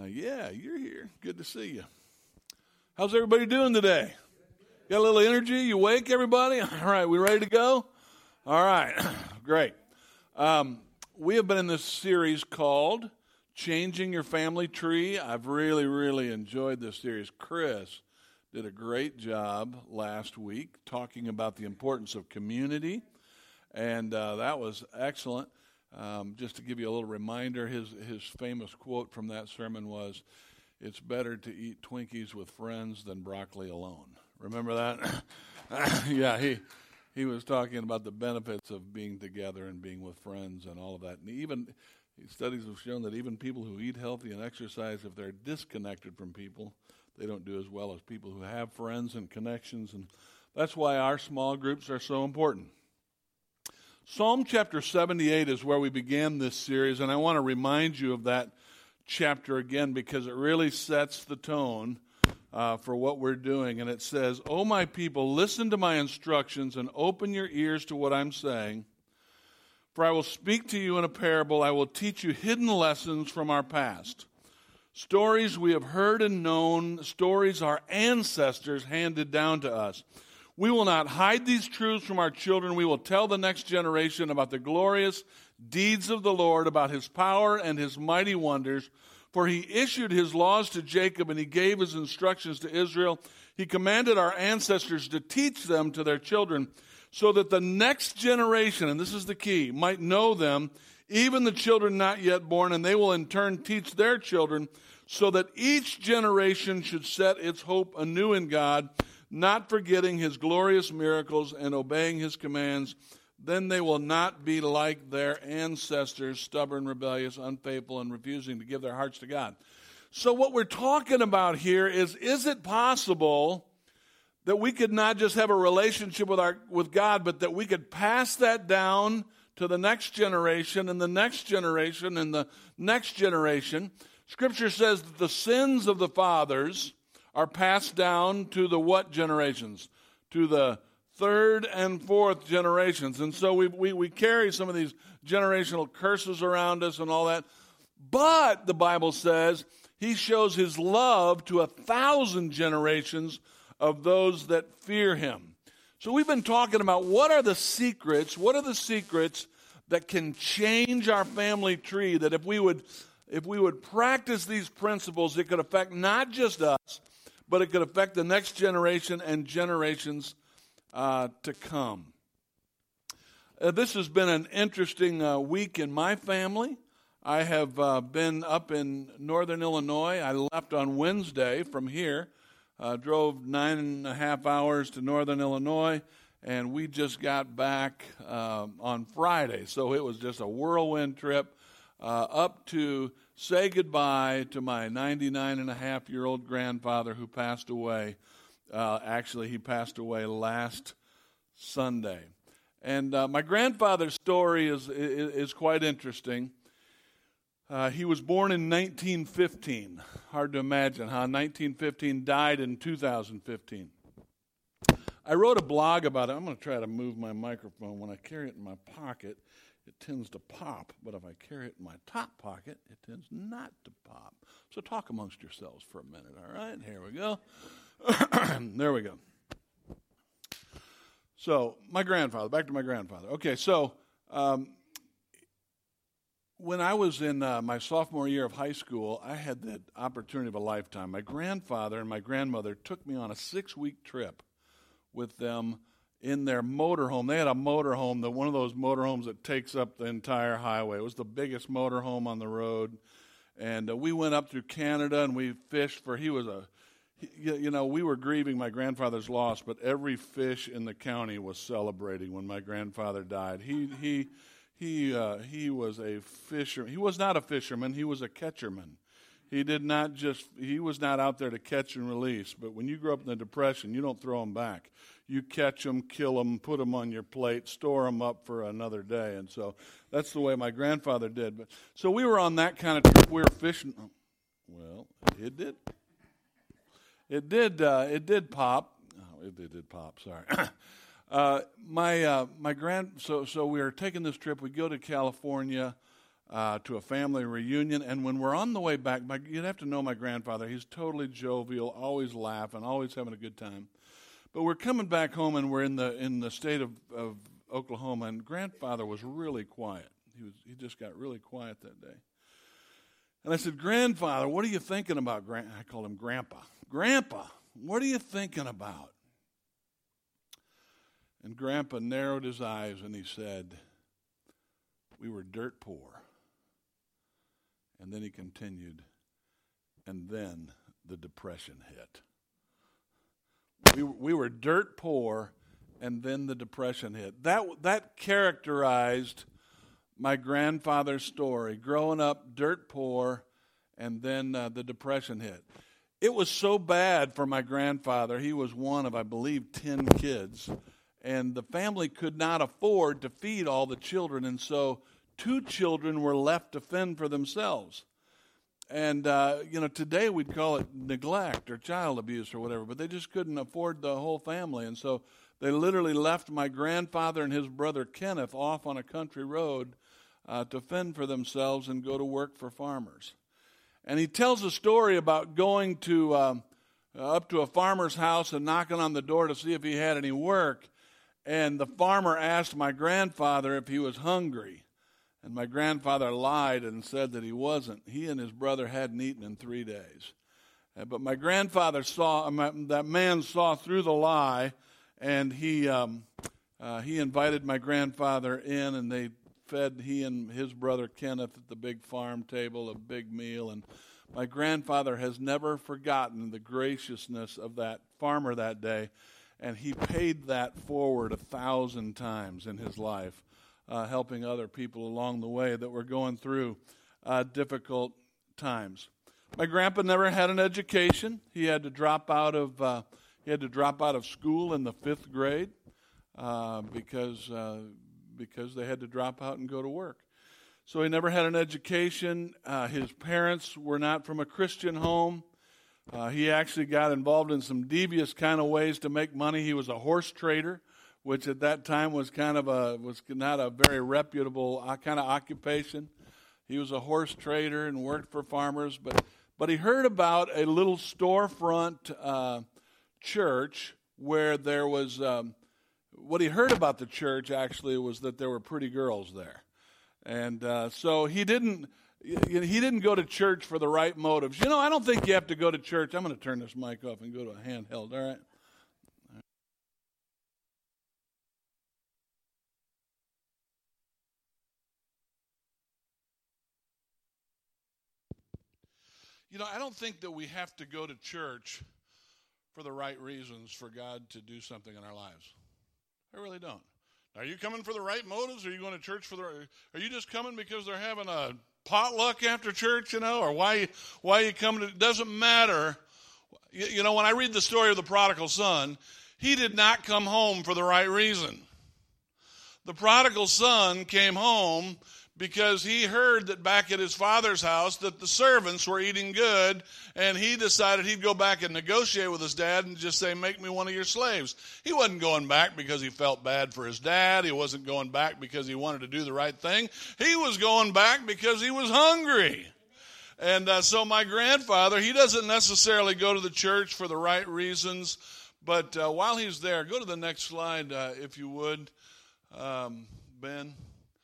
Yeah, you're here. Good to see you. How's everybody doing today? Got a little energy? You awake, everybody? All right, we ready to go? All right, great. We have been in this series called Changing Your Family Tree. I've really enjoyed this series. Chris did a great job last week talking about the importance of community, and that was excellent. Just to give you a little reminder, his famous quote from that sermon was, "It's better to eat Twinkies with friends than broccoli alone." Remember that? Yeah, he was talking about the benefits of being together and being with friends and all of that. And even studies have shown that even people who eat healthy and exercise, if they're disconnected from people, they don't do as well as people who have friends and connections. And that's why our small groups are so important. Psalm chapter 78 is where we began this series, and I want to remind you of that chapter again because it really sets the tone for what we're doing. And it says, "O my people, listen to my instructions and open your ears to what I'm saying. For I will speak to you in a parable. I will teach you hidden lessons from our past. Stories we have heard and known, stories our ancestors handed down to us. We will not hide these truths from our children. We will tell the next generation about the glorious deeds of the Lord, about his power and his mighty wonders. For he issued his laws to Jacob, and he gave his instructions to Israel. He commanded our ancestors to teach them to their children, so that the next generation," and this is the key, "might know them, even the children not yet born, and they will in turn teach their children, so that each generation should set its hope anew in God, not forgetting his glorious miracles and obeying his commands. Then they will not be like their ancestors, stubborn, rebellious, unfaithful, and refusing to give their hearts to God." So what we're talking about here is it possible that we could not just have a relationship with God, but that we could pass that down to the next generation and the next generation and the next generation? Scripture says that the sins of the fathers are passed down to the what generations? To the third and fourth generations. And so we carry some of these generational curses around us and all that. But the Bible says he shows his love to 1,000 generations of those that fear him. So we've been talking about what are the secrets that can change our family tree, that if we would practice these principles, it could affect not just us, but it could affect the next generation and generations to come. This has been an interesting week in my family. I have been up in northern Illinois. I left on Wednesday from here, drove 9.5 hours to northern Illinois, and we just got back on Friday. So it was just a whirlwind trip up to say goodbye to my 99-and-a-half-year-old grandfather who passed away. Actually, he passed away last Sunday. And my grandfather's story is quite interesting. He was born in 1915. Hard to imagine, huh? 1915, died in 2015. I wrote a blog about it. I'm going to try to move my microphone. When I carry it in my pocket, it tends to pop. But if I carry it in my top pocket, it tends not to pop. So talk amongst yourselves for a minute, all right? Here we go. There we go. So back to my grandfather. Okay, so when I was in my sophomore year of high school, I had the opportunity of a lifetime. My grandfather and my grandmother took me on a 6-week trip with them in their motorhome. They had a motorhome, one of those motorhomes that takes up the entire highway. It was the biggest motorhome on the road. And we went up through Canada and we fished we were grieving my grandfather's loss, but every fish in the county was celebrating when my grandfather died. He was a fisherman. He was not a fisherman. He was a catcherman. He was not out there to catch and release. But when you grew up in the Depression, you don't throw them back. You catch them, kill them, put them on your plate, store them up for another day. And so that's the way my grandfather did. So we were on that kind of trip. We were fishing. Well, it did. It did pop. Oh, it did pop. Sorry. So we were taking this trip. We go to California. to a family reunion. And when we're on the way back, you'd have to know my grandfather. He's totally jovial, always laughing, always having a good time. But we're coming back home, and we're in the state of Oklahoma, and grandfather was really quiet. He just got really quiet that day. And I said, "Grandfather, what are you thinking about?" I called him Grandpa. "Grandpa, what are you thinking about?" And Grandpa narrowed his eyes and he said, "We were dirt poor." And then he continued, "And then the Depression hit." We were dirt poor, and then the Depression hit. That characterized my grandfather's story, growing up dirt poor, and then the Depression hit. It was so bad for my grandfather. He was one of, I believe, 10 kids, and the family could not afford to feed all the children, and so 2 children were left to fend for themselves. And, today we'd call it neglect or child abuse or whatever, but they just couldn't afford the whole family. And so they literally left my grandfather and his brother Kenneth off on a country road to fend for themselves and go to work for farmers. And he tells a story about going to up to a farmer's house and knocking on the door to see if he had any work. And the farmer asked my grandfather if he was hungry. And my grandfather lied and said that he wasn't. He and his brother hadn't eaten in 3 days. But my grandfather that man saw through the lie, and he invited my grandfather in, and they fed he and his brother Kenneth at the big farm table a big meal. And my grandfather has never forgotten the graciousness of that farmer that day, and he paid that forward 1,000 times in his life. Helping other people along the way that were going through difficult times. My grandpa never had an education. He had to drop out of school in the 5th grade because they had to drop out and go to work. So he never had an education. His parents were not from a Christian home. He actually got involved in some devious kind of ways to make money. He was a horse trader, which at that time was not a very reputable kind of occupation. He was a horse trader and worked for farmers, but he heard about a little storefront church where there was what he heard about the church actually was that there were pretty girls there, and so he didn't go to church for the right motives. I don't think you have to go to church. I'm going to turn this mic off and go to a handheld. All right. I don't think that we have to go to church for the right reasons for God to do something in our lives. I really don't. Are you coming for the right motives? Are you going to church are you just coming because they're having a potluck after church, or why you coming? It doesn't matter. When I read the story of the prodigal son, he did not come home for the right reason. The prodigal son came home because he heard that back at his father's house that the servants were eating good, and he decided he'd go back and negotiate with his dad and just say, "Make me one of your slaves." He wasn't going back because he felt bad for his dad. He wasn't going back because he wanted to do the right thing. He was going back because he was hungry. And so my grandfather, he doesn't necessarily go to the church for the right reasons, but while he's there, go to the next slide, if you would, Ben.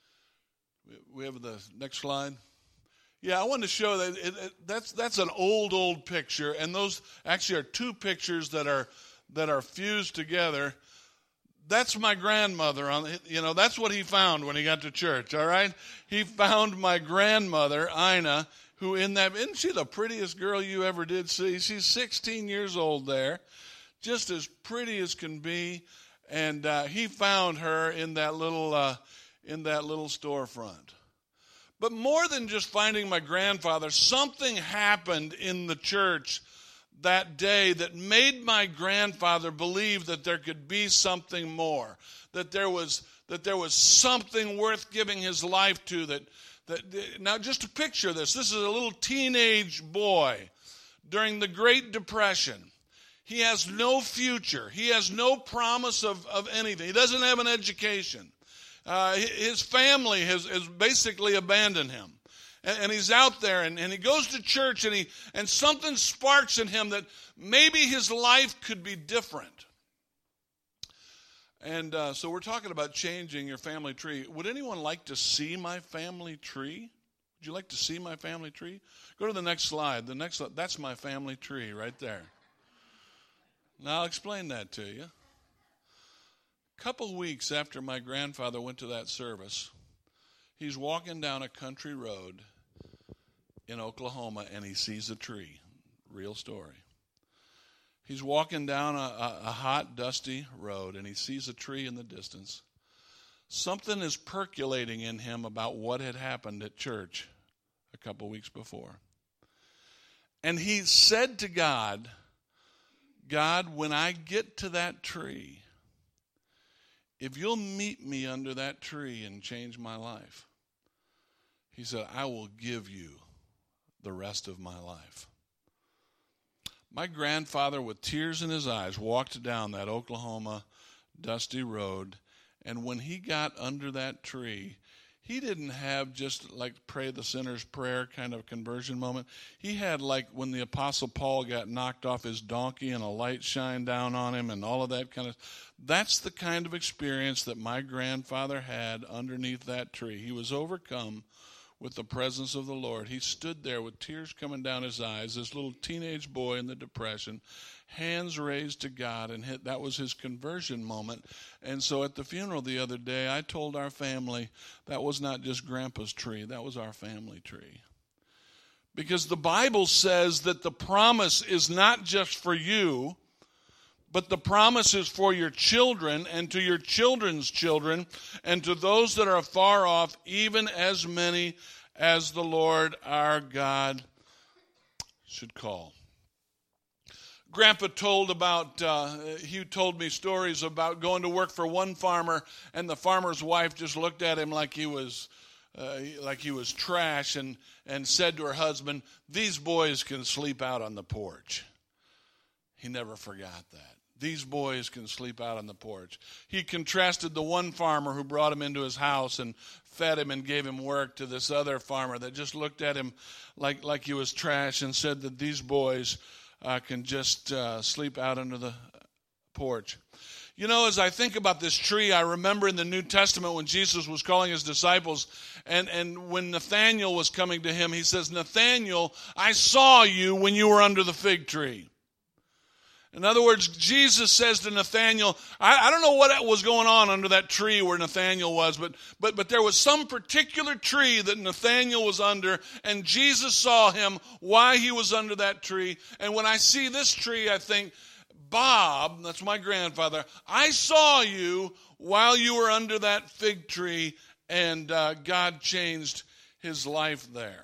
We have the next slide. Yeah, I wanted to show that that's an old picture, and those actually are 2 pictures that are fused together. That's my grandmother. That's what he found when he got to church. All right, he found my grandmother Ina, who isn't she the prettiest girl you ever did see? She's 16 years old there, just as pretty as can be, and he found her in that little storefront. But more than just finding my grandfather, something happened in the church that day that made my grandfather believe that there could be something more, that there was something worth giving his life to. That now, just to picture this is a little teenage boy during the Great Depression. He has no future. He has no promise of anything. He doesn't have an education. His family has basically abandoned him. And he's out there, and he goes to church, and something sparks in him that maybe his life could be different. And so we're talking about changing your family tree. Would anyone like to see my family tree? Would you like to see my family tree? Go to the next slide. That's my family tree right there. Now I'll explain that to you. A couple weeks after my grandfather went to that service, he's walking down a country road in Oklahoma, and he sees a tree. Real story. He's walking down a hot, dusty road, and he sees a tree in the distance. Something is percolating in him about what had happened at church a couple weeks before. And he said to God, God, when I get to that tree, if you'll meet me under that tree and change my life, he said, I will give you the rest of my life. My grandfather, with tears in his eyes, walked down that Oklahoma dusty road, and when he got under that tree, he didn't have just like pray the sinner's prayer kind of conversion moment. He had like when the Apostle Paul got knocked off his donkey and a light shined down on him and all of that kind of. That's the kind of experience that my grandfather had underneath that tree. He was overcome with the presence of the Lord. He stood there with tears coming down his eyes, this little teenage boy in the Depression, hands raised to God, and that was his conversion moment. And so at the funeral the other day, I told our family that was not just Grandpa's tree, that was our family tree. Because the Bible says that the promise is not just for you, but the promise is for your children and to your children's children and to those that are far off, even as many as the Lord our God should call. Grandpa told me stories about going to work for one farmer, and the farmer's wife just looked at him like he was trash and said to her husband, these boys can sleep out on the porch. He never forgot that. These boys can sleep out on the porch. He contrasted the one farmer who brought him into his house and fed him and gave him work to this other farmer that just looked at him like he was trash and said that these boys can just sleep out under the porch. You know, as I think about this tree, I remember in the New Testament when Jesus was calling his disciples, and when Nathanael was coming to him, he says, Nathanael, I saw you when you were under the fig tree. In other words, Jesus says to Nathanael, I don't know what was going on under that tree where Nathanael was, but there was some particular tree that Nathanael was under, and Jesus saw him while he was under that tree. And when I see this tree, I think, Bob, that's my grandfather, I saw you while you were under that fig tree, and God changed his life there.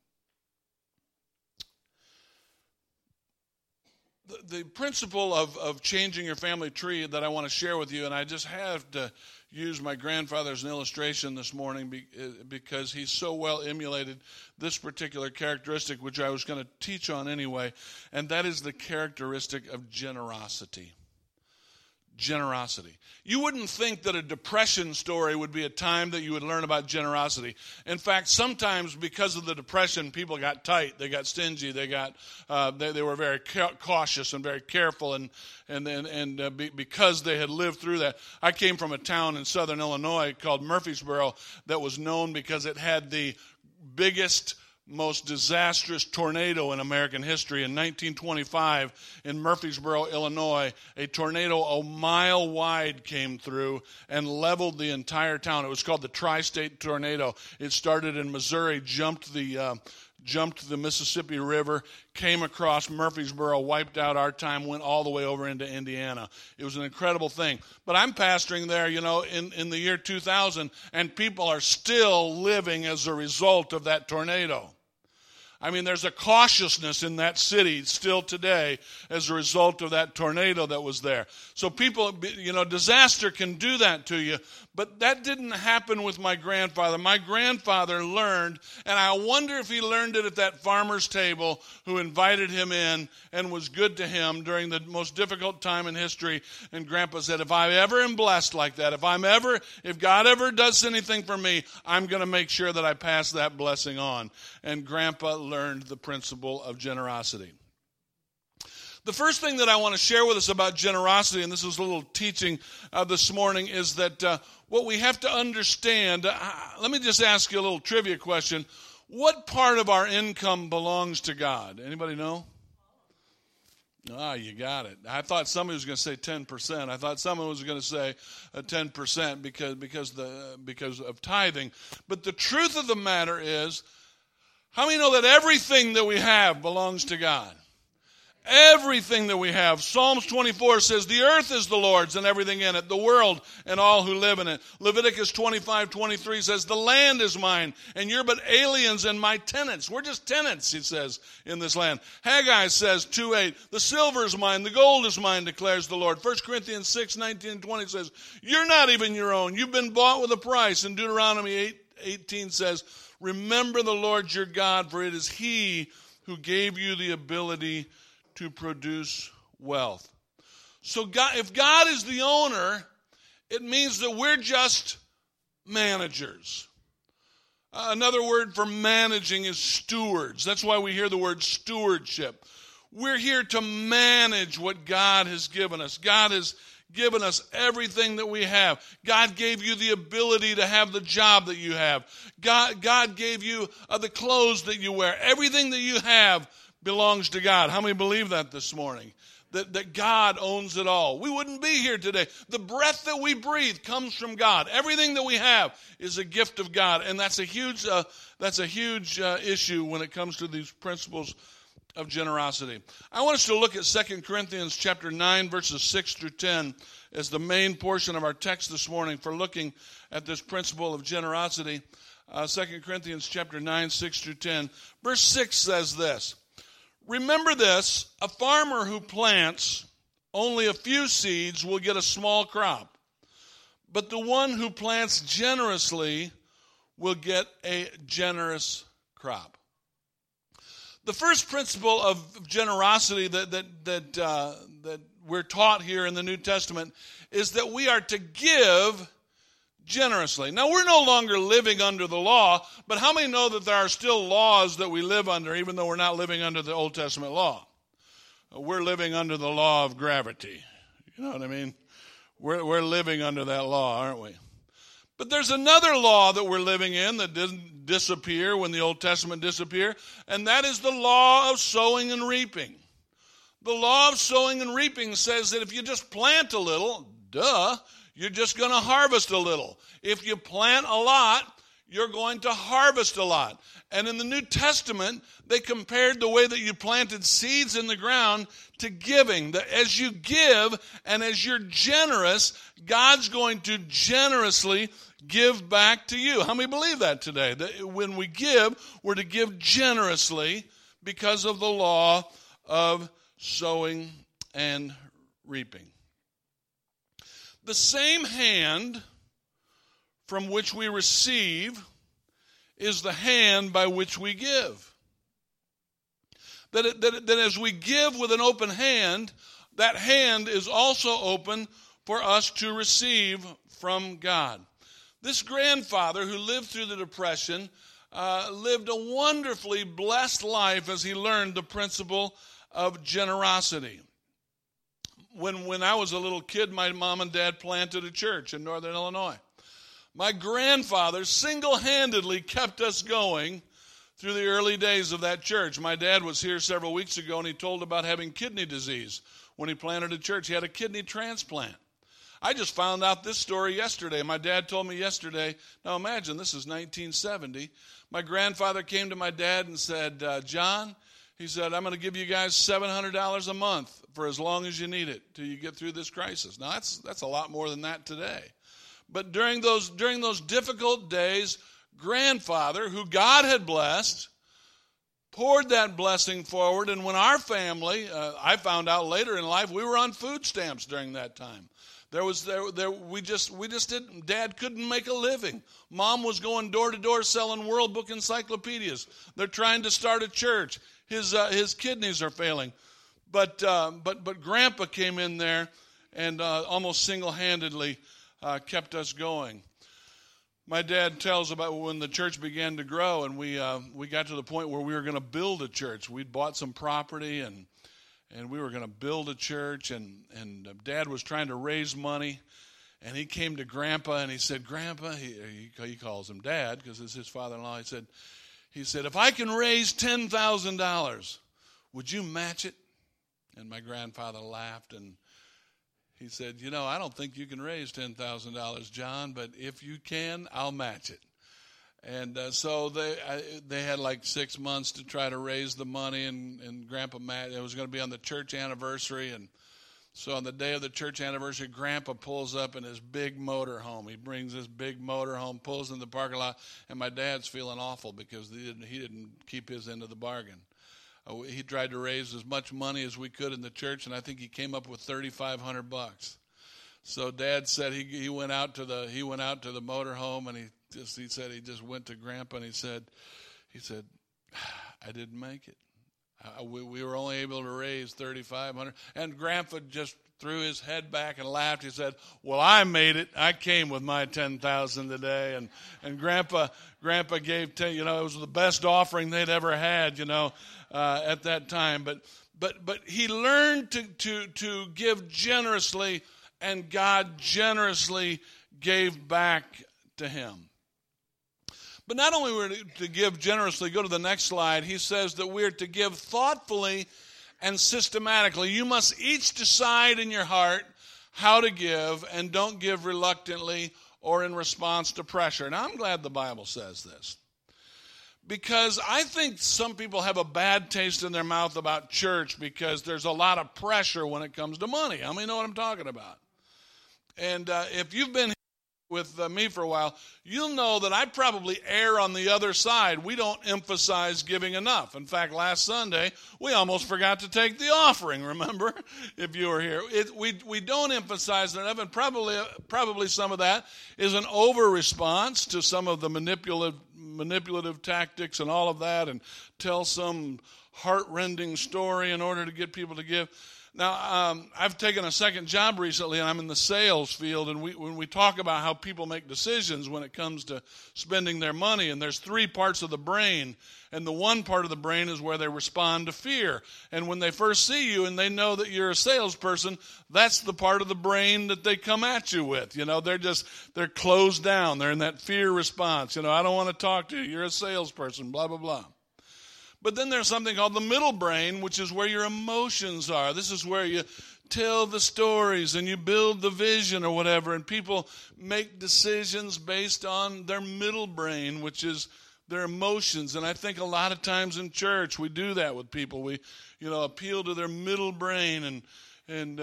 The principle of changing your family tree that I want to share with you, and I just have to use my grandfather as an illustration this morning because he's so well emulated this particular characteristic, which I was going to teach on anyway, and that is the characteristic of generosity. Generosity. You wouldn't think that a depression story would be a time that you would learn about generosity. In fact, sometimes because of the depression, people got tight, they got stingy, they were very cautious and very careful, and because they had lived through that. I came from a town in southern Illinois called Murfreesboro that was known because it had the biggest, most disastrous tornado in American history. In 1925, in Murfreesboro, Illinois, a tornado a mile wide came through and leveled the entire town. It was called the Tri-State Tornado. It started in Missouri, jumped the Mississippi River, came across Murfreesboro, wiped out our time, went all the way over into Indiana. It was an incredible thing. But I'm pastoring there, in the year 2000, and people are still living as a result of that tornado. I mean, there's a cautiousness in that city still today as a result of that tornado that was there. So people, disaster can do that to you. But that didn't happen with my grandfather. My grandfather learned, and I wonder if he learned it at that farmer's table who invited him in and was good to him during the most difficult time in history. And Grandpa said, if I ever am blessed like that, if God ever does anything for me, I'm going to make sure that I pass that blessing on. And Grandpa learned the principle of generosity. The first thing that I want to share with us about generosity, and this is a little teaching this morning, is that what we have to understand, let me just ask you a little trivia question. What part of our income belongs to God? Anybody know? You got it. I thought somebody was going to say 10%. I thought someone was going to say 10% because of tithing. But the truth of the matter is, how many know that everything that we have belongs to God? Everything that we have. Psalms 24 says, the earth is the Lord's and everything in it, the world and all who live in it. Leviticus 25:23 says, the land is mine, and you're but aliens and my tenants. We're just tenants, he says, in this land. Haggai says, 2:8, the silver is mine, the gold is mine, declares the Lord. 1 Corinthians 6:19 and 20 says, you're not even your own. You've been bought with a price. And Deuteronomy 8:18 says, remember the Lord your God, for it is he who gave you the ability to produce wealth. So if God is the owner, it means that we're just managers. Another word for managing is stewards. That's why we hear the word stewardship. We're here to manage what God has given us. God has given us everything that we have. God gave you the ability to have the job that you have. God gave you the clothes that you wear. Everything that you have belongs to God. How many believe that this morning? That God owns it all. We wouldn't be here today. The breath that we breathe comes from God. Everything that we have is a gift of God, and that's a huge issue when it comes to these principles of generosity. I want us to look at 2 Corinthians chapter 9, verses 6 through 10 as the main portion of our text this morning for looking at this principle of generosity. 2 Corinthians chapter 9, 6 through 10. Verse 6 says this, remember this, a farmer who plants only a few seeds will get a small crop, but the one who plants generously will get a generous crop. The first principle of generosity that we're taught here in the New Testament is that we are to give generously. Now, we're no longer living under the law, but how many know that there are still laws that we live under, even though we're not living under the Old Testament law? We're living under the law of gravity. You know what I mean? We're living under that law, aren't we? But there's another law that we're living in that didn't disappear when the Old Testament disappeared, and that is the law of sowing and reaping. The law of sowing and reaping says that if you just plant a little, you're just going to harvest a little. If you plant a lot, you're going to harvest a lot. And in the New Testament, they compared the way that you planted seeds in the ground to giving. That as you give and as you're generous, God's going to generously give back to you. How many believe that today? That when we give, we're to give generously because of the law of sowing and reaping. The same hand from which we receive is the hand by which we give. That as we give with an open hand, that hand is also open for us to receive from God. This grandfather who lived through the Depression lived a wonderfully blessed life as he learned the principle of generosity. When I was a little kid, my mom and dad planted a church in northern Illinois. My grandfather single-handedly kept us going through the early days of that church. My dad was here several weeks ago, and he told about having kidney disease. When he planted a church, he had a kidney transplant. I just found out this story yesterday. My dad told me yesterday. Now imagine, this is 1970. My grandfather came to my dad and said, John, he said, I'm going to give you guys $700 a month for as long as you need it till you get through this crisis. Now, that's a lot more than that today. But during those difficult days, grandfather, who God had blessed, poured that blessing forward. And when our family, I found out later in life, we were on food stamps during that time. We just didn't. Dad couldn't make a living. Mom was going door to door selling World Book encyclopedias. They're trying to start a church. His kidneys are failing, but Grandpa came in there and almost single-handedly kept us going. My dad tells about when the church began to grow, and we got to the point where we were going to build a church. We'd bought some property, and we were going to build a church, and Dad was trying to raise money, and he came to Grandpa, and he said, Grandpa, he calls him Dad because it's his father-in-law. He said, if I can raise $10,000, would you match it? And my grandfather laughed, and he said, I don't think you can raise $10,000, John, but if you can, I'll match it. And so they had like 6 months to try to raise the money, and Grandpa matched. It was going to be on the church anniversary, and so on the day of the church anniversary, Grandpa pulls up in his big motor home. He brings this big motor home, pulls in the parking lot, and my dad's feeling awful because he didn't keep his end of the bargain. He tried to raise as much money as we could in the church, and I think he came up with $3,500. So Dad said he went out to the motorhome, and he said he just went to Grandpa and he said, I didn't make it. We were only able to raise $3,500, and Grandpa just threw his head back and laughed. He said, well, I made it. I came with my $10,000 today. And Grandpa gave, it was the best offering they'd ever had, at that time. But he learned to give generously, and God generously gave back to him. But not only are we to give generously, go to the next slide, he says that we're to give thoughtfully and systematically. You must each decide in your heart how to give, and don't give reluctantly or in response to pressure. Now, I'm glad the Bible says this, because I think some people have a bad taste in their mouth about church because there's a lot of pressure when it comes to money. How many know what I'm talking about? And if you've been with me for a while, you'll know that I probably err on the other side. We don't emphasize giving enough. In fact, last Sunday, we almost forgot to take the offering, remember, if you were here. We don't emphasize enough, and probably some of that is an over-response to some of the manipulative tactics and all of that, and tell some heart-rending story in order to get people to give. Now, I've taken a second job recently, and I'm in the sales field, and when we talk about how people make decisions when it comes to spending their money, and there's 3 parts of the brain, and the one part of the brain is where they respond to fear. And when they first see you and they know that you're a salesperson, that's the part of the brain that they come at you with. They're closed down. They're in that fear response. I don't want to talk to you. You're a salesperson, blah, blah, blah. But then there's something called the middle brain, which is where your emotions are. This is where you tell the stories and you build the vision or whatever, and people make decisions based on their middle brain, which is their emotions. And I think a lot of times in church we do that with people. We, appeal to their middle brain, and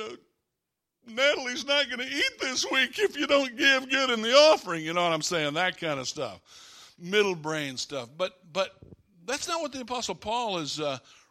Natalie's not going to eat this week if you don't give good in the offering. You know what I'm saying? That kind of stuff. Middle brain stuff. But that's not what the Apostle Paul is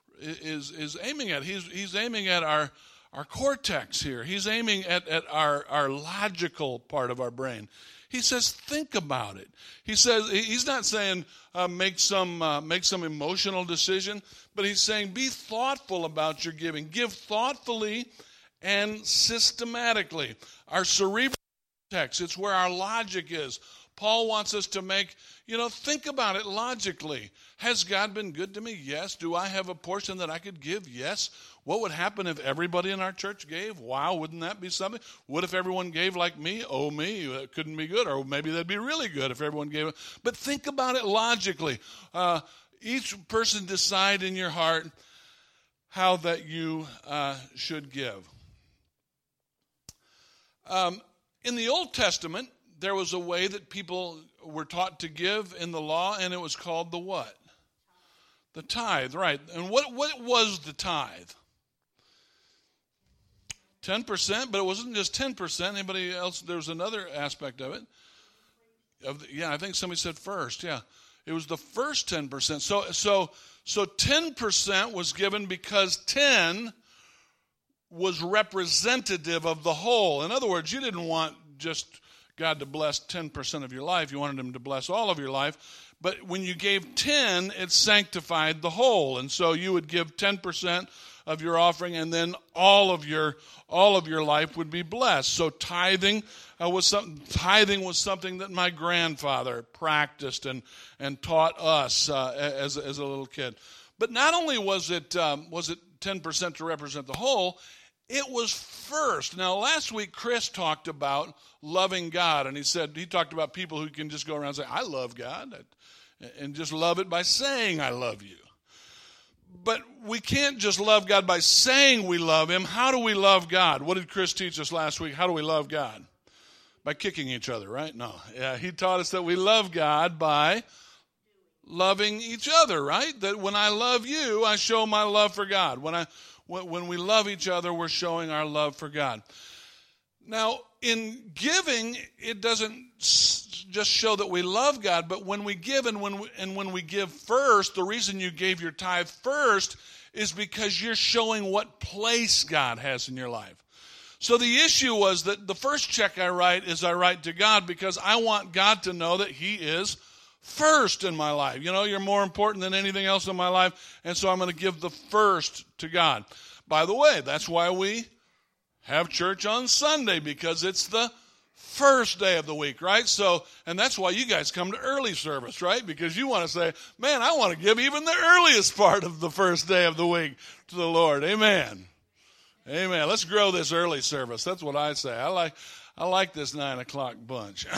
aiming at. He's aiming at our cortex here. He's aiming at our logical part of our brain. He says, think about it. He says, he's not saying make some emotional decision, but he's saying be thoughtful about your giving. Give thoughtfully and systematically. Our cerebral cortex, it's where our logic is. Paul wants us to think about it logically. Has God been good to me? Yes. Do I have a portion that I could give? Yes. What would happen if everybody in our church gave? Wow, wouldn't that be something? What if everyone gave like me? Oh, me, that couldn't be good. Or maybe that'd be really good if everyone gave. But think about it logically. Each person decide in your heart how that you should give. In the Old Testament, there was a way that people were taught to give in the law, and it was called the what? The tithe, right. And what was the tithe? 10%, but it wasn't just 10%. Anybody else? There was another aspect of it. I think somebody said first, yeah. It was the first 10%. So 10% was given because 10 was representative of the whole. In other words, you didn't want just God to bless 10% of your life. You wanted him to bless all of your life. But when you gave 10, it sanctified the whole. And so you would give 10% of your offering, and then all of your life would be blessed. So tithing was something that my grandfather practiced and taught us as a little kid. But not only was it 10% to represent the whole, it was first. Now, last week Chris talked about loving God, and he talked about people who can just go around and say, "I love God," and just love it by saying, "I love you." But we can't just love God by saying we love him. How do we love God? What did Chris teach us last week? How do we love God? By kicking each other, right? No. Yeah, he taught us that we love God by loving each other, right? That when I love you, I show my love for God. When we love each other, we're showing our love for God. Now, in giving, it doesn't just show that we love God, but when we give and when we give first, the reason you gave your tithe first is because you're showing what place God has in your life. So the issue was that the first check I write to God because I want God to know that he is first in my life. You know, you're more important than anything else in my life, and so I'm going to give the first to God. By the way, that's why we have church on Sunday, because it's the first day of the week, right? So, and that's why you guys come to early service, right? Because you want to say, "Man, I want to give even the earliest part of the first day of the week to the Lord." Amen. Amen. Let's grow this early service. That's what I say. I like this 9 o'clock bunch.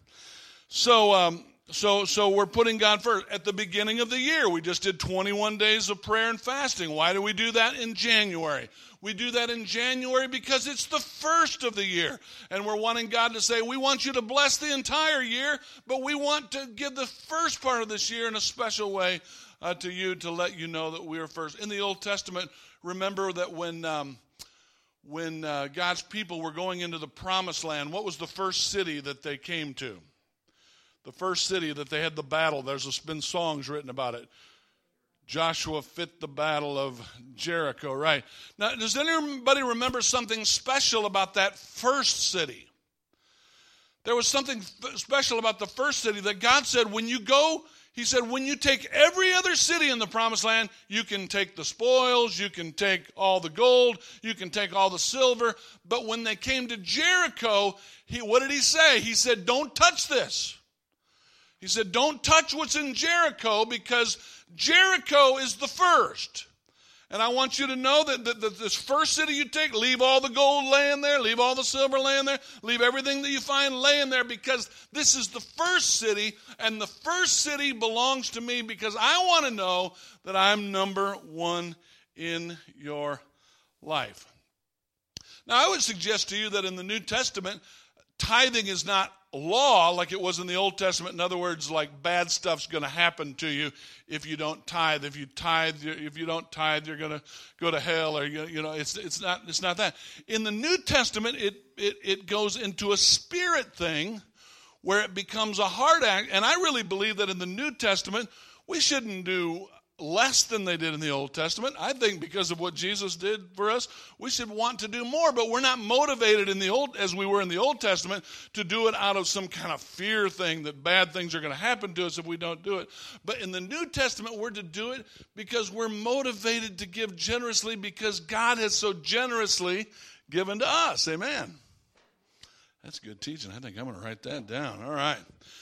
So we're putting God first. At the beginning of the year, we just did 21 days of prayer and fasting. Why do we do that in January? We do that in January because it's the first of the year. And we're wanting God to say, "We want you to bless the entire year, but we want to give the first part of this year in a special way to you, to let you know that we are first." In the Old Testament, remember that when God's people were going into the promised land, what was the first city that they came to? The first city that they had the battle. There's been songs written about it. Joshua fit the battle of Jericho, right? Now, does anybody remember something special about that first city? There was something special about the first city that God said, when you go, he said, when you take every other city in the promised land, you can take the spoils, you can take all the gold, you can take all the silver. But when they came to Jericho, what did he say? He said, "Don't touch this." He said, "Don't touch what's in Jericho, because Jericho is the first. And I want you to know that this first city you take, leave all the gold laying there, leave all the silver laying there, leave everything that you find laying there, because this is the first city, and the first city belongs to me, because I want to know that I'm number one in your life." Now, I would suggest to you that in the New Testament, tithing is not law like it was in the Old Testament. In other words, like bad stuff's going to happen to you if you don't tithe. If you don't tithe, you're going to go to hell, or it's not that. In the New Testament, it goes into a spirit thing where it becomes a heart act. And I really believe that in the New Testament, we shouldn't do less than they did in the Old Testament. I think because of what Jesus did for us, we should want to do more, but we're not motivated as we were in the Old Testament to do it out of some kind of fear thing that bad things are going to happen to us if we don't do it. But in the New Testament, we're to do it because we're motivated to give generously, because God has so generously given to us. Amen. That's good teaching. I think I'm going to write that down. All right.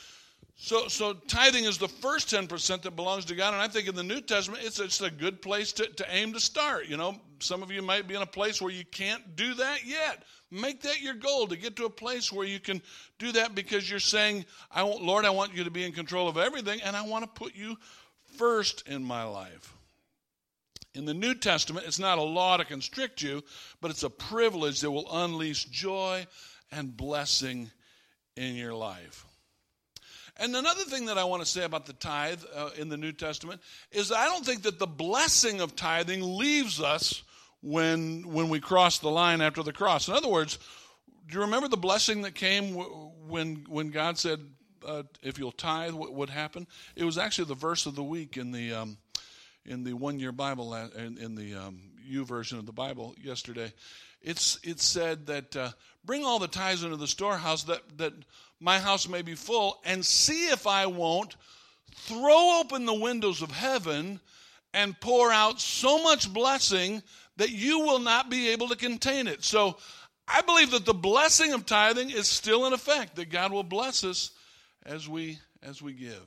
So tithing is the first 10% that belongs to God, and I think in the New Testament, it's a good place to aim to start. You know, some of you might be in a place where you can't do that yet. Make that your goal, to get to a place where you can do that, because you're saying, "Lord, I want you to be in control of everything, and I want to put you first in my life." In the New Testament, it's not a law to constrict you, but it's a privilege that will unleash joy and blessing in your life. And another thing that I want to say about the tithe in the New Testament is that I don't think that the blessing of tithing leaves us when we cross the line after the cross. In other words, do you remember the blessing that came when God said, if you'll tithe, what would happen? It was actually the verse of the week in the 1 Year Bible, in the U version of the Bible yesterday. It said that bring all the tithes into the storehouse that my house may be full, and see if I won't throw open the windows of heaven and pour out so much blessing that you will not be able to contain it. So I believe that the blessing of tithing is still in effect, that God will bless us as we give.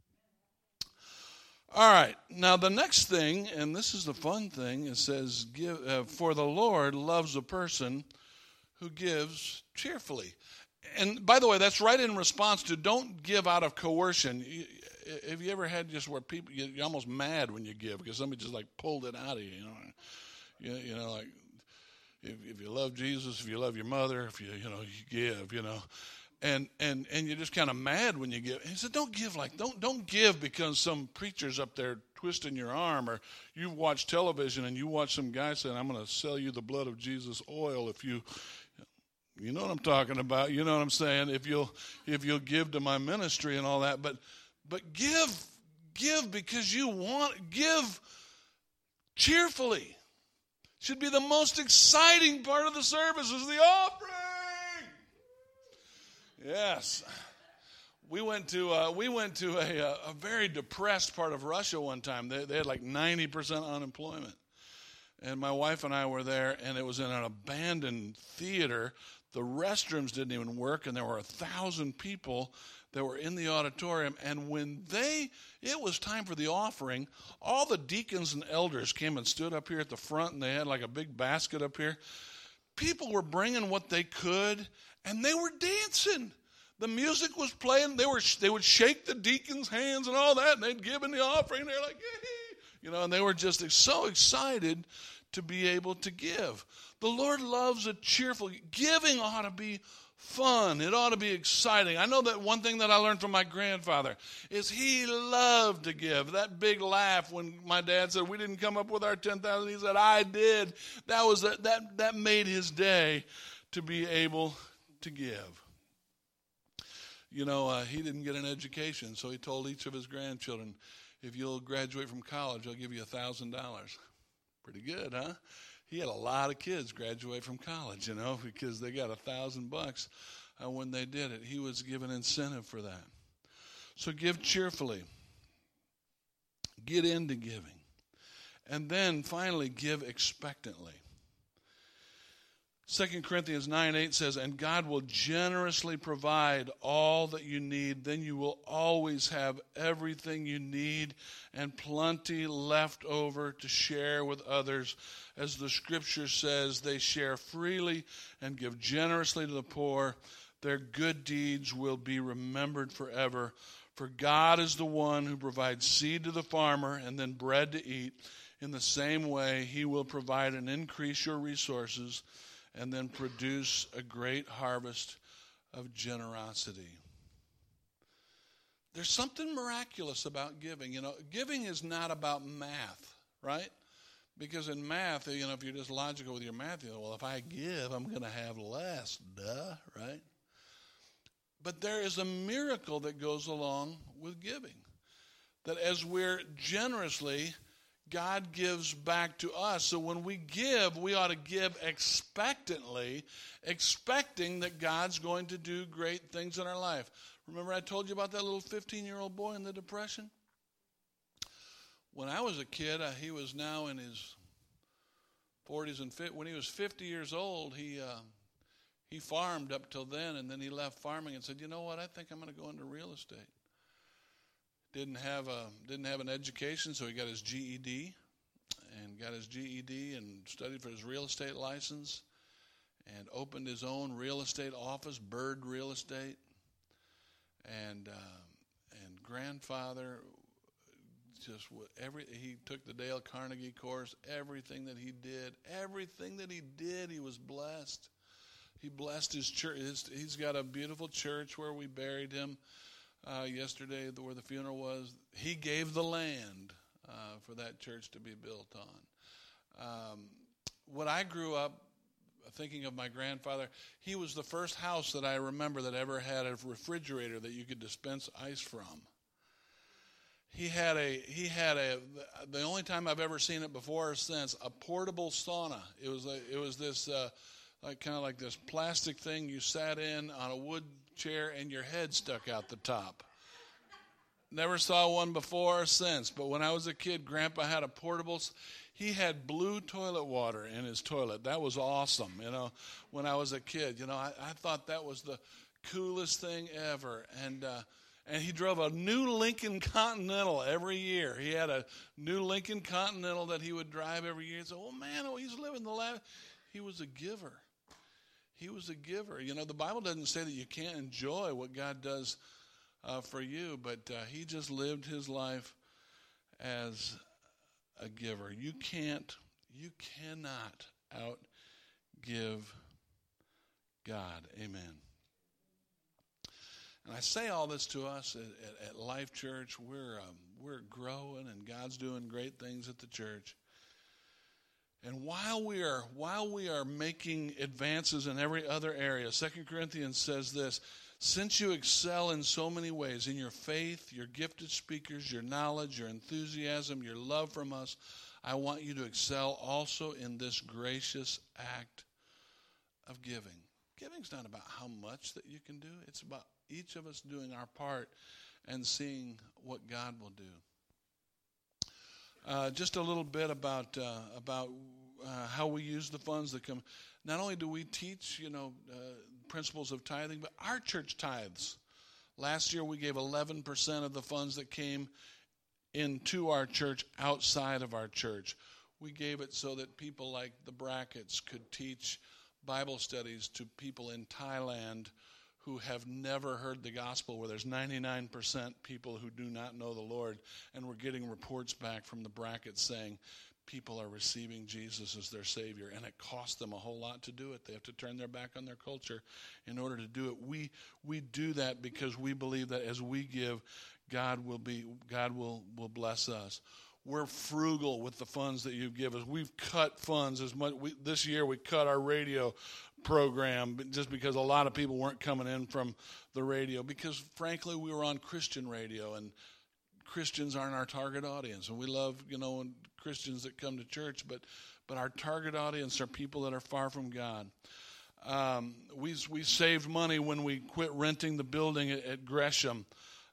All right, now the next thing, and this is the fun thing, it says, "Give for the Lord loves a person who gives cheerfully." And by the way, that's right in response to don't give out of coercion. Have you ever had just where people, you're almost mad when you give because somebody just like pulled it out of you, you know, like if you love Jesus, if you love your mother, if you give, and you're just kind of mad when you give. He said, don't give because some preacher's up there twisting your arm, or you watch television and you watch some guy saying, "I'm going to sell you the blood of Jesus oil if you." You know what I'm talking about. You know what I'm saying. If you'll give to my ministry and all that, but give because you want. Give cheerfully. Should be the most exciting part of the service is the offering. Yes, we went to a very depressed part of Russia one time. They had like 90% unemployment, and my wife and I were there, and it was in an abandoned theater. The restrooms didn't even work, and there were 1,000 people that were in the auditorium. And when it was time for the offering, all the deacons and elders came and stood up here at the front, and they had like a big basket up here. People were bringing what they could, and they were dancing. The music was playing. They would shake the deacons' hands and all that, and they'd give in the offering. They're like, yay! And they were just so excited to be able to give. The Lord loves a cheerful giving. Ought to be fun. It ought to be exciting. I know that one thing that I learned from my grandfather is he loved to give. That big laugh when my dad said we didn't come up with our 10,000. He said I did. That made his day to be able to give. He didn't get an education, so he told each of his grandchildren, if you'll graduate from college, I'll give you $1,000. Pretty good, huh? He had a lot of kids graduate from college, because they got $1,000 when they did it. He was given incentive for that. So give cheerfully. Get into giving. And then finally give expectantly. 2 Corinthians 9:8 says, and God will generously provide all that you need. Then you will always have everything you need and plenty left over to share with others. As the scripture says, they share freely and give generously to the poor. Their good deeds will be remembered forever. For God is the one who provides seed to the farmer and then bread to eat. In the same way, he will provide and increase your resources and then produce a great harvest of generosity. There's something miraculous about giving. Giving is not about math, right? Because in math, if you're just logical with your math, if I give, I'm going to have less, right? But there is a miracle that goes along with giving. That as we're generously, God gives back to us. So when we give, we ought to give expectantly, expecting that God's going to do great things in our life. Remember I told you about that little 15-year-old boy in the Depression? When I was a kid, he was now in his 40s and 50s. When he was 50 years old, he farmed up till then, and then he left farming and said, you know what, I think I'm going to go into real estate. Didn't have an education, so he got his GED and studied for his real estate license and opened his own real estate office, Bird Real Estate. And grandfather he took the Dale Carnegie course. Everything that he did, he was blessed. He blessed his church. He's got a beautiful church where we buried him. Yesterday, where the funeral was, he gave the land for that church to be built on. When I grew up thinking of my grandfather. He was the first house that I remember that ever had a refrigerator that you could dispense ice from. He had the only time I've ever seen it before or since, a portable sauna. It was this kind of like this plastic thing you sat in on a wood chair and your head stuck out the top. Never saw one before or since, but when I was a kid, Grandpa had a portable. He had blue toilet water in his toilet. That was awesome, when I was a kid. I thought that was the coolest thing ever. And he drove a new Lincoln Continental every year. He had a new Lincoln Continental that he would drive every year. So, he's living the life. He was a giver. He was a giver. The Bible doesn't say that you can't enjoy what God does for you, but he just lived his life as a giver. You cannot outgive God. Amen. And I say all this to us at Life Church. We're growing, and God's doing great things at the church. And while we are making advances in every other area, 2 Corinthians says this: since you excel in so many ways, in your faith, your gifted speakers, your knowledge, your enthusiasm, your love from us, I want you to excel also in this gracious act of giving. Giving's not about how much that you can do. It's about each of us doing our part and seeing what God will do. Just a little bit about how we use the funds that come. Not only do we teach, principles of tithing, but our church tithes. Last year we gave 11% of the funds that came into our church outside of our church. We gave it so that people like the Brackets could teach Bible studies to people in Thailand who have never heard the gospel, where there's 99% people who do not know the Lord. And we're getting reports back from the Brackets saying people are receiving Jesus as their Savior, and it costs them a whole lot to do it. They have to turn their back on their culture in order to do it. We do that because we believe that as we give, God will bless us. We're frugal with the funds that you give us. We've cut funds as much. This year we cut our radio program just because a lot of people weren't coming in from the radio, because frankly we were on Christian radio, and Christians aren't our target audience. And we love, Christians that come to church, but our target audience are people that are far from God. We saved money when we quit renting the building at Gresham.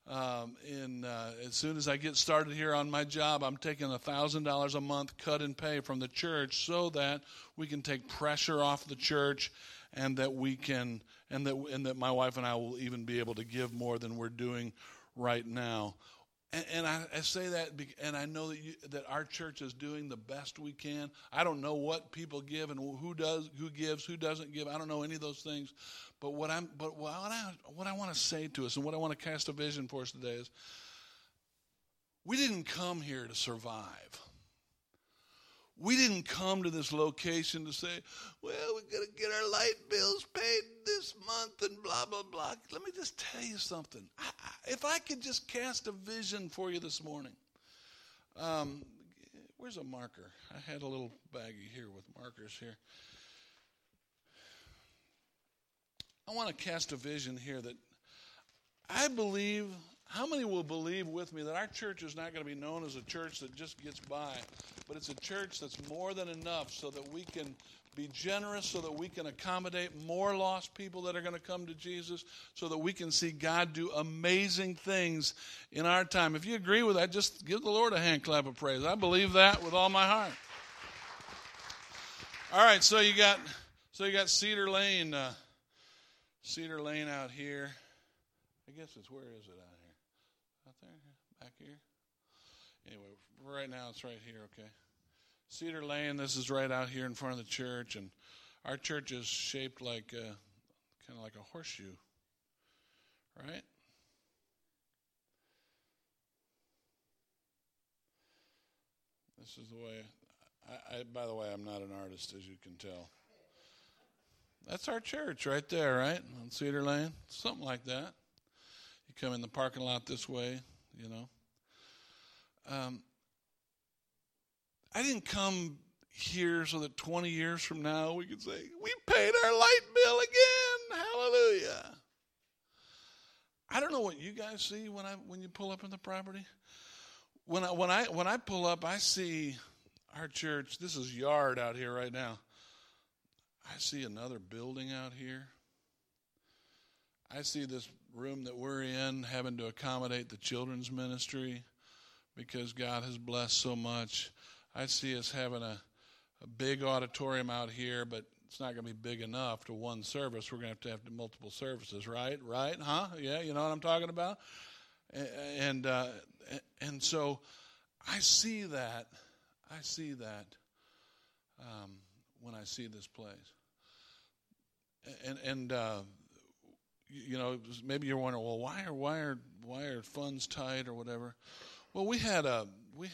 As soon as I get started here on my job, I'm taking $1,000 a month cut and pay from the church so that we can take pressure off the church, and that that my wife and I will even be able to give more than we're doing right now. And I say that, and I know that our church is doing the best we can. I don't know what people give and who gives, who doesn't give. I don't know any of those things. But what I want to say to us, and what I want to cast a vision for us today, is we didn't come here to survive. We didn't come to this location to say, well, we're going to get our light bills paid this month and blah, blah, blah. Let me just tell you something. If I could just cast a vision for you this morning. Where's a marker? I had a little baggie here with markers here. I want to cast a vision here that I believe, how many will believe with me that our church is not going to be known as a church that just gets by, but it's a church that's more than enough so that we can be generous, so that we can accommodate more lost people that are going to come to Jesus, so that we can see God do amazing things in our time. If you agree with that, just give the Lord a hand clap of praise. I believe that with all my heart. All right, so you got Cedar Lane out here. I guess it's, where is it out here? Out there? Back here? Anyway, right now it's right here, okay. Cedar Lane, this is right out here in front of the church, and our church is shaped like kind of like a horseshoe, right? This is the way, by the way, I'm not an artist, as you can tell. That's our church right there, right? On Cedar Lane, something like that. You come in the parking lot this way, I didn't come here so that 20 years from now we can say, we paid our light bill again. Hallelujah. I don't know what you guys see when you pull up in the property. When I pull up, I see our church. This is yard out here right now. I see another building out here. I see this room that we're in having to accommodate the children's ministry because God has blessed so much. I see us having a big auditorium out here, but it's not going to be big enough to one service. We're going to have multiple services, right? Right? Huh? Yeah, you know what I'm talking about? And so I see that. When I see this place. And you know, maybe you're wondering, well, why are funds tight or whatever? Well, we had a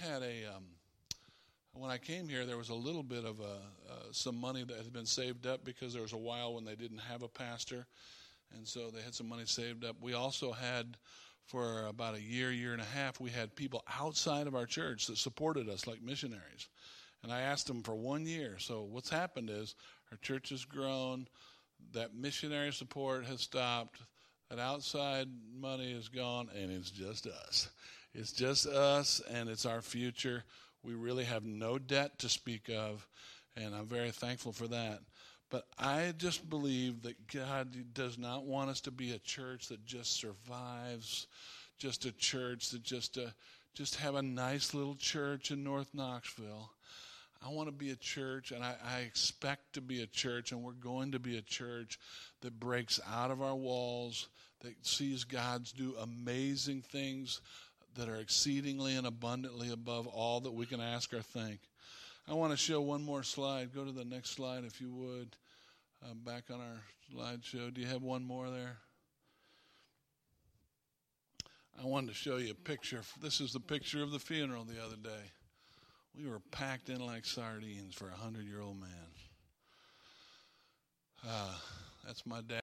when I came here, there was a little bit of some money that had been saved up because there was a while when they didn't have a pastor, and so they had some money saved up. We also had, for about a year and a half, we had people outside of our church that supported us like missionaries. And I asked them for 1 year. So what's happened is our church has grown, that missionary support has stopped, that outside money is gone, and it's just us. It's just us, and it's our future. We really have no debt to speak of, and I'm very thankful for that. But I just believe that God does not want us to be a church that just survives, just a church that just have a nice little church in North Knoxville. I want to be a church, and I expect to be a church, and we're going to be a church that breaks out of our walls, that sees God do amazing things that are exceedingly and abundantly above all that we can ask or think. I want to show one more slide. Go to the next slide if you would. Back on our slideshow. Do you have one more there? I wanted to show you a picture. This is the picture of the funeral the other day. We were packed in like sardines for a 100-year-old man. That's my dad.